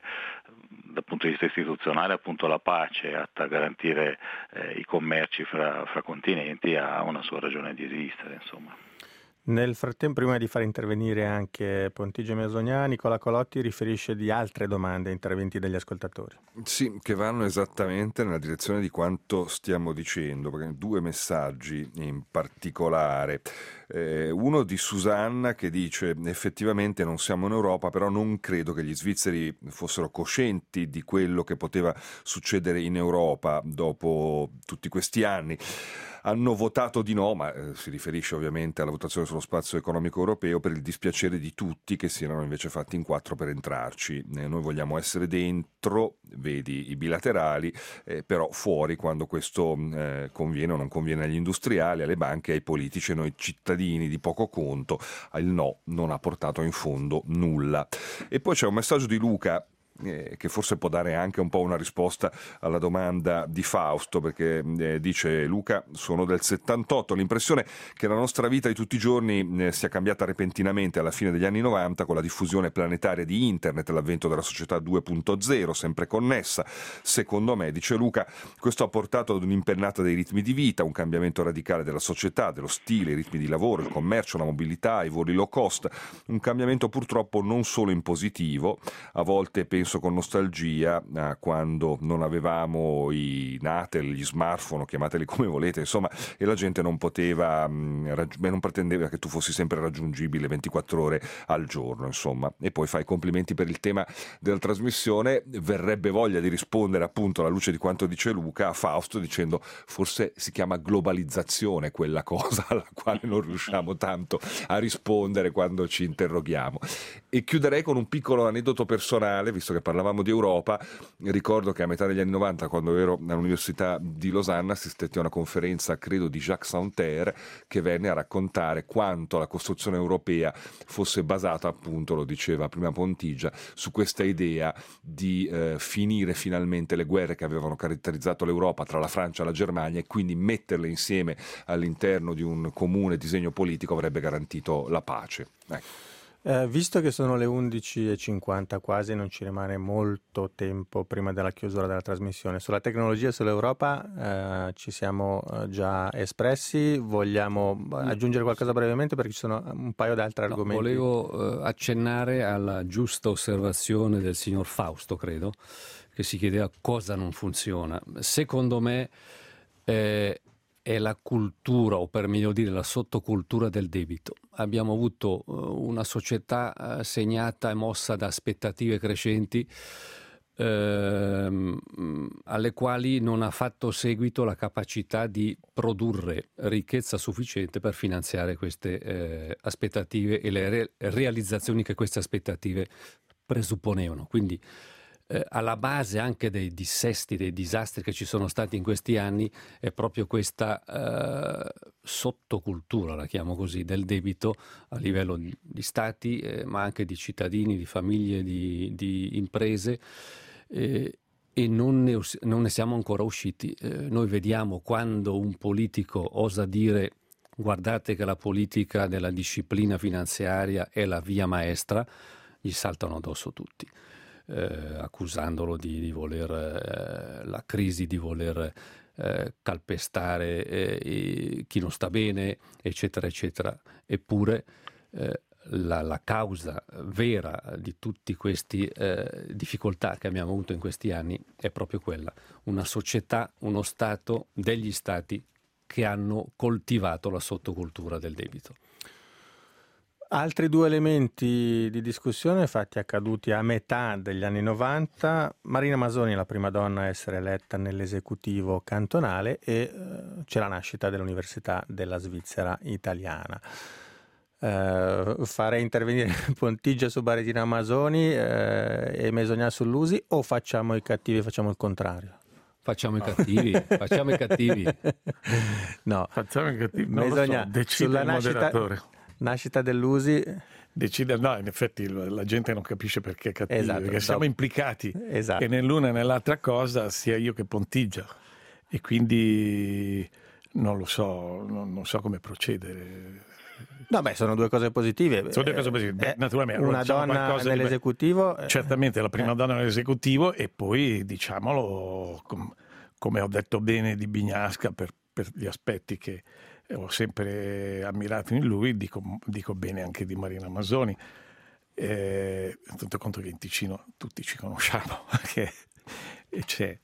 S9: dal punto di vista istituzionale appunto la pace, atta a garantire eh, i commerci fra, fra continenti ha una sua ragione di esistere, insomma.
S2: Nel frattempo, prima di far intervenire anche Pontigia Mesognani, Nicola Colotti riferisce di altre domande e interventi degli ascoltatori.
S11: Sì, che vanno esattamente nella direzione di quanto stiamo dicendo, perché due messaggi in particolare. Eh, uno di Susanna che dice: effettivamente non siamo in Europa, però non credo che gli svizzeri fossero coscienti di quello che poteva succedere in Europa dopo tutti questi anni. Hanno votato di no, ma eh, si riferisce ovviamente alla votazione sullo spazio economico europeo, per il dispiacere di tutti che si erano invece fatti in quattro per entrarci. Eh, noi vogliamo essere dentro, vedi i bilaterali, eh, però fuori quando questo eh, conviene o non conviene agli industriali, alle banche, ai politici e noi cittadini di poco conto. Il no non ha portato in fondo nulla. E poi c'è un messaggio di Luca Eh, che forse può dare anche un po' una risposta alla domanda di Fausto, perché eh, dice Luca: sono del settantotto, l'impressione che la nostra vita di tutti i giorni eh, sia cambiata repentinamente alla fine degli anni novanta con la diffusione planetaria di internet, l'avvento della società due punto zero sempre connessa. Secondo me, dice Luca, questo ha portato ad un'impennata dei ritmi di vita, un cambiamento radicale della società, dello stile, i ritmi di lavoro, il commercio, la mobilità, i voli low cost, un cambiamento purtroppo non solo in positivo. A volte penso con nostalgia a quando non avevamo i Natel, gli smartphone, chiamateli come volete, insomma, e la gente non poteva, mh, raggi- non pretendeva che tu fossi sempre raggiungibile ventiquattro ore al giorno, insomma. E poi fai complimenti per il tema della trasmissione. Verrebbe voglia di rispondere, appunto, alla luce di quanto dice Luca, a Fausto, dicendo: forse si chiama globalizzazione quella cosa alla quale non riusciamo tanto a rispondere quando ci interroghiamo. E chiuderei con un piccolo aneddoto personale, visto visto che parlavamo di Europa, ricordo che a metà degli anni novanta, quando ero all'Università di Losanna, assistette a una conferenza, credo, di Jacques Santer, che venne a raccontare quanto la costruzione europea fosse basata, appunto, lo diceva prima Pontigia, su questa idea di eh, finire finalmente le guerre che avevano caratterizzato l'Europa tra la Francia e la Germania, e quindi metterle insieme all'interno di un comune disegno politico avrebbe garantito la pace. Ecco.
S2: Eh, visto che sono le undici e cinquanta quasi, non ci rimane molto tempo prima della chiusura della trasmissione. Sulla tecnologia e sull'Europa eh, ci siamo eh, già espressi. Vogliamo aggiungere qualcosa brevemente, perché ci sono un paio di altri
S3: No,
S2: argomenti.
S3: volevo eh, accennare alla giusta osservazione del signor Fausto, credo, che si chiedeva cosa non funziona. Secondo me eh, è la cultura, o per meglio dire la sottocultura del debito. Abbiamo avuto uh, una società uh, segnata e mossa da aspettative crescenti ehm, alle quali non ha fatto seguito la capacità di produrre ricchezza sufficiente per finanziare queste eh, aspettative e le re- realizzazioni che queste aspettative presupponevano. Quindi Eh, alla base anche dei dissesti, dei disastri che ci sono stati in questi anni è proprio questa eh, sottocultura, la chiamo così, del debito a livello di, di stati, eh, ma anche di cittadini, di famiglie, di, di imprese, eh, e non ne, us- non ne siamo ancora usciti. Eh, noi vediamo quando un politico osa dire: guardate che la politica della disciplina finanziaria è la via maestra, gli saltano addosso tutti. Eh, accusandolo di, di voler eh, la crisi di voler eh, calpestare eh, chi non sta bene, eccetera eccetera. Eppure eh, la, la causa vera di tutti questi eh, difficoltà che abbiamo avuto in questi anni è proprio quella: una società, uno stato, degli stati che hanno coltivato la sottocultura del debito.
S2: Altri due elementi di discussione fatti accaduti a metà degli anni novanta: Marina Masoni, la prima donna a essere eletta nell'esecutivo cantonale, e eh, c'è la nascita dell'Università della Svizzera italiana. Eh, farei intervenire Pontigia su Marina Masoni eh, e Mesognà su Lusi, o facciamo i cattivi e facciamo il contrario?
S3: Facciamo i cattivi, facciamo i cattivi.
S2: No,
S4: facciamo i cattivi. Non
S2: Mesognà,
S4: lo so, decide
S2: sulla
S4: il
S2: nascita,
S4: moderatore.
S2: Nascita dell'Usi.
S4: Decide, no, in effetti la gente non capisce perché è cattivo,
S2: Esatto,
S4: perché siamo
S2: dopo.
S4: implicati
S2: Esatto.
S4: che nell'una e nell'altra cosa, sia io che Pontigia, e quindi non lo so, non, non so come procedere.
S2: No, beh, sono due cose positive.
S4: Sono due cose positive. Beh,
S2: Eh,
S4: naturalmente,
S2: una
S4: diciamo
S2: donna
S4: qualcosa di-
S2: nell'esecutivo. eh,
S4: Certamente la prima
S2: eh.
S4: donna nell'esecutivo, e poi diciamolo, com- come ho detto bene di Bignasca, per, per gli aspetti che ho sempre ammirato in lui, dico, dico bene anche di Marina Masoni. Eh, tanto conto che in Ticino tutti ci conosciamo, che e c'è.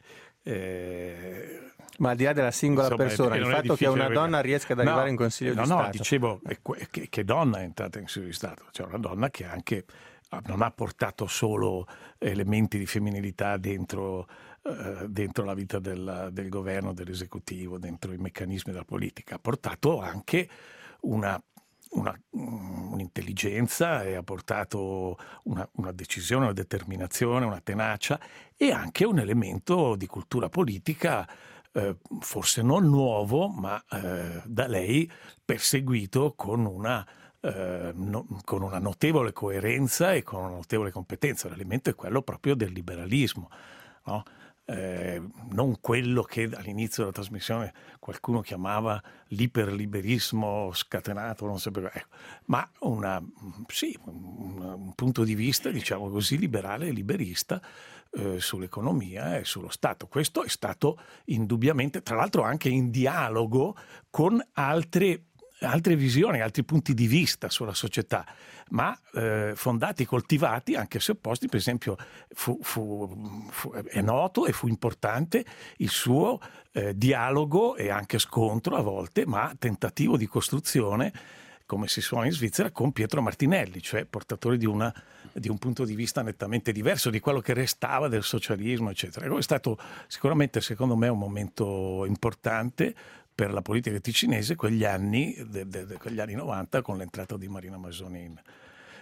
S4: eh,
S2: Ma al di là della singola
S4: Insomma,
S2: persona,
S4: è-
S2: il
S4: non è
S2: fatto che
S4: difficile
S2: una donna
S4: vedere.
S2: riesca ad
S4: No,
S2: arrivare in Consiglio
S4: no,
S2: di
S4: no,
S2: Stato.
S4: dicevo è que- che, che donna è entrata in Consiglio di Stato, cioè una donna che anche ah, non ha portato solo elementi di femminilità dentro, eh, dentro la vita del, del governo, dell'esecutivo, dentro i meccanismi della politica, ha portato anche una Una, un'intelligenza, e ha portato una, una decisione, una determinazione, una tenacia, e anche un elemento di cultura politica eh, forse non nuovo, ma eh, da lei perseguito con una, eh, no, con una notevole coerenza e con una notevole competenza. L'elemento è quello proprio del liberalismo, no? Eh, non quello che all'inizio della trasmissione qualcuno chiamava l'iperliberismo scatenato, non so perché, ecco, ma una, sì, un, un punto di vista, diciamo così, liberale e liberista eh, sull'economia e sullo Stato. Questo è stato indubbiamente, tra l'altro anche in dialogo con altre altre visioni, altri punti di vista sulla società, ma eh, fondati, coltivati, anche se opposti. Per esempio fu, fu, fu, è noto e fu importante il suo eh, dialogo e anche scontro a volte, ma tentativo di costruzione, come si suona in Svizzera, con Pietro Martinelli, cioè portatore di, una, di un punto di vista nettamente diverso di quello che restava del socialismo, eccetera. È stato sicuramente, secondo me, un momento importante per la politica ticinese quegli anni, de, de, de, quegli anni novanta, con l'entrata di Marina Masoni in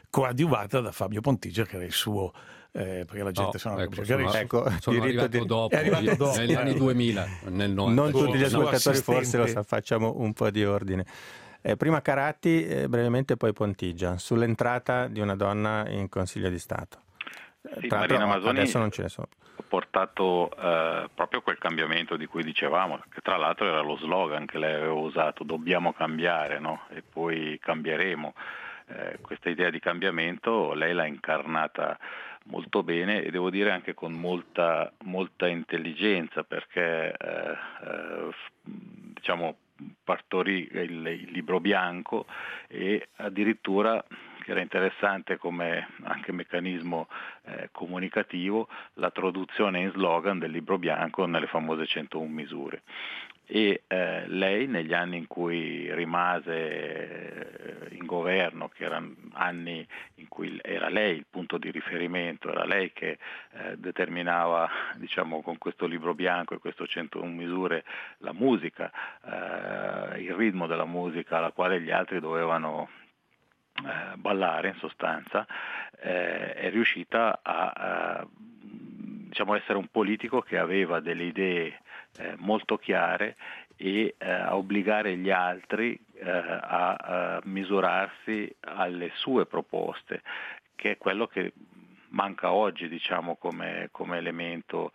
S4: coadiuvata da Fabio Pontigia, che era il suo, eh, perché la gente
S3: No,
S4: sono,
S3: ecco,
S4: perché era il
S3: sono-
S4: suo-
S2: Ecco,
S3: Sono
S2: diritto
S3: arrivato
S2: di-
S3: dopo,
S4: è arrivato dopo,
S3: negli
S4: eh.
S3: anni duemila, nel
S2: Non
S3: novanta.
S2: tutti gli
S4: suo
S2: ascoltatori forse lo
S4: assistente.
S2: sa, facciamo un po' di ordine. Eh, prima Caratti, eh, brevemente poi Pontigia, sull'entrata di una donna in Consiglio di Stato. Eh,
S9: Sì,
S2: Tra l'altro
S9: Marina Mazzoni
S2: adesso non ce ne sono.
S9: ha portato eh, proprio quel cambiamento di cui dicevamo, che tra l'altro era lo slogan che lei aveva usato, dobbiamo cambiare, no? E poi cambieremo. Eh, questa idea di cambiamento lei l'ha incarnata molto bene e devo dire anche con molta, molta intelligenza, perché eh, eh, diciamo partorì il, il libro bianco e addirittura, che era interessante come anche meccanismo eh, comunicativo, la traduzione in slogan del libro bianco nelle famose centouno misure. E eh, lei negli anni in cui rimase eh, in governo, che erano anni in cui era lei il punto di riferimento, era lei che eh, determinava, diciamo, con questo libro bianco e questo centouno misure la musica, eh, il ritmo della musica alla quale gli altri dovevano eh, ballare in sostanza, eh, è riuscita a, a diciamo, essere un politico che aveva delle idee eh, molto chiare e eh, a obbligare gli altri eh, a, a misurarsi alle sue proposte, che è quello che manca oggi, diciamo, come, come elemento,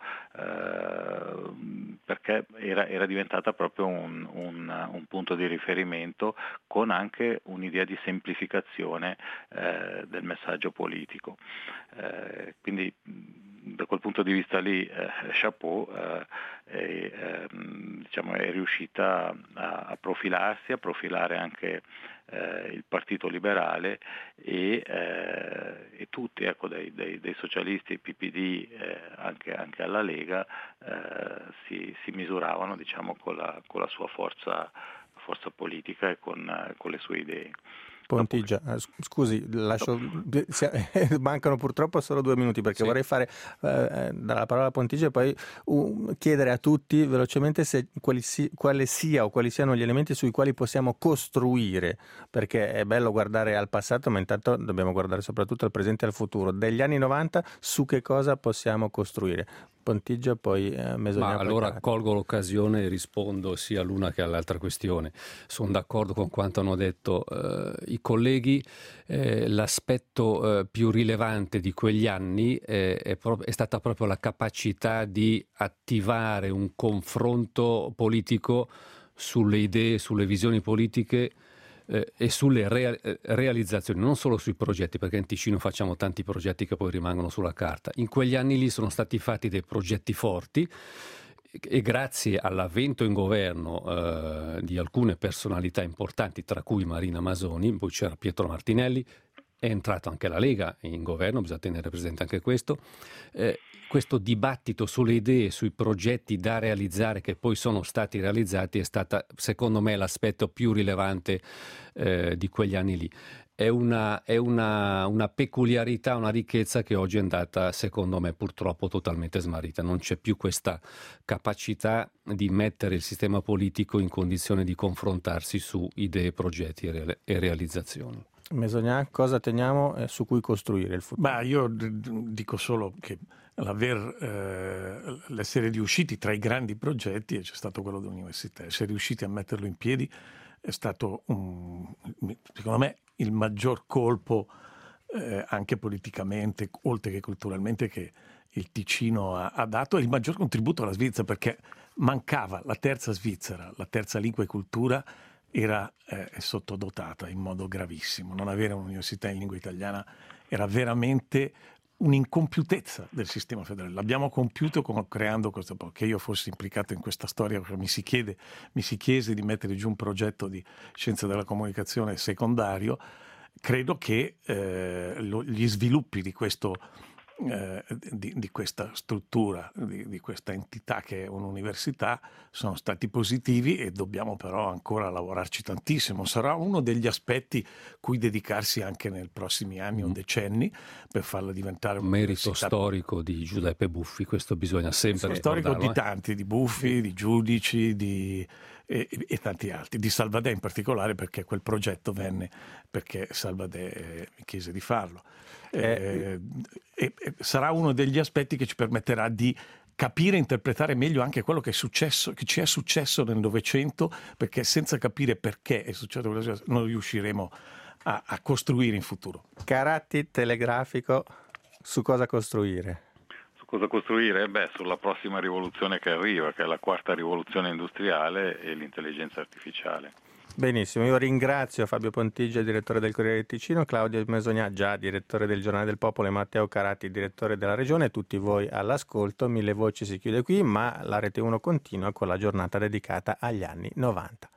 S9: eh, perché era, era diventata proprio un, un, un punto di riferimento con anche un'idea di semplificazione eh, del messaggio politico. Eh, quindi da quel punto di vista lì, eh, chapeau, eh, e, eh, diciamo, è riuscita a, a profilarsi, a profilare anche eh, il Partito Liberale e, eh, e tutti, ecco, dai, dai, dai socialisti, P P D, eh, anche, anche alla Lega, eh, si, si misuravano, diciamo, con la, con la sua forza, forza politica e con, eh, con le sue idee.
S2: Pontigia, eh, scusi, lascio, mancano purtroppo solo due minuti perché
S3: Sì.
S2: vorrei fare eh, dalla parola a Pontigia e poi uh, chiedere a tutti velocemente se quali, si, quale sia o quali siano gli elementi sui quali possiamo costruire, perché è bello guardare al passato, ma intanto dobbiamo guardare soprattutto al presente e al futuro. Degli anni novanta su che cosa possiamo costruire? Pontigia, poi eh, Mesognà.
S3: Ma allora
S2: poi
S3: colgo l'occasione e rispondo sia all'una che all'altra questione. Sono d'accordo con quanto hanno detto eh, i colleghi. Eh, l'aspetto eh, più rilevante di quegli anni eh, è, pro- è stata proprio la capacità di attivare un confronto politico sulle idee, sulle visioni politiche eh, e sulle rea- realizzazioni, non solo sui progetti, perché in Ticino facciamo tanti progetti che poi rimangono sulla carta. In quegli anni lì sono stati fatti dei progetti forti e grazie all'avvento in governo eh, di alcune personalità importanti, tra cui Marina Mazzoni, poi c'era Pietro Martinelli, è entrata anche la Lega in governo, bisogna tenere presente anche questo, eh, questo dibattito sulle idee, sui progetti da realizzare che poi sono stati realizzati è stata, secondo me, l'aspetto più rilevante eh, di quegli anni lì. È una, è una, una peculiarità, una ricchezza che oggi è andata, secondo me, purtroppo totalmente smarrita. Non c'è più questa capacità di mettere il sistema politico in condizione di confrontarsi su idee, progetti e, re- e realizzazioni.
S2: Mesognà, cosa teniamo eh, su cui costruire il futuro?
S4: Ma io d- d- dico solo che l'aver, eh, l'essere riusciti tra i grandi progetti, e c'è stato quello dell'università, essere riusciti a metterlo in piedi è stato, un, secondo me, il maggior colpo eh, anche politicamente, oltre che culturalmente, che il Ticino ha, ha dato, e il maggior contributo alla Svizzera, perché mancava la terza Svizzera, la terza lingua e cultura, era eh, sottodotata in modo gravissimo. Non avere un'università in lingua italiana era veramente un'incompiutezza del sistema federale. L'abbiamo compiuto con, creando questo, che io fossi implicato in questa storia, perché mi si chiede, mi si chiese di mettere giù un progetto di scienza della comunicazione secondario. Credo che eh, lo, gli sviluppi di questo Eh, di, di questa struttura, di, di questa entità che è un'università, sono stati positivi e dobbiamo però ancora lavorarci tantissimo. Sarà uno degli aspetti cui dedicarsi anche nei prossimi anni o decenni per farla diventare
S3: un merito storico di Giuseppe Buffi, questo bisogna sempre
S4: ricordarlo. Storico di
S3: eh.
S4: tanti, di Buffi, di giudici, di, e, e tanti altri, di Salvadè in particolare, perché quel progetto venne perché Salvadè eh, mi chiese di farlo. Eh, e, e sarà uno degli aspetti che ci permetterà di capire e interpretare meglio anche quello che è successo, che ci è successo nel Novecento, perché senza capire perché è successo quello non riusciremo a, a costruire in futuro.
S2: Caratti, telegrafico, su cosa costruire?
S9: Su cosa costruire? Beh, sulla prossima rivoluzione che arriva, che è la quarta rivoluzione industriale e l'intelligenza artificiale.
S2: Benissimo, io ringrazio Fabio Pontigia, direttore del Corriere del Ticino, Claudio Mesognà, già direttore del Giornale del Popolo, e Matteo Caratti, direttore della Regione, e tutti voi all'ascolto. Mille Voci si chiude qui, ma la Rete uno continua con la giornata dedicata agli anni novanta.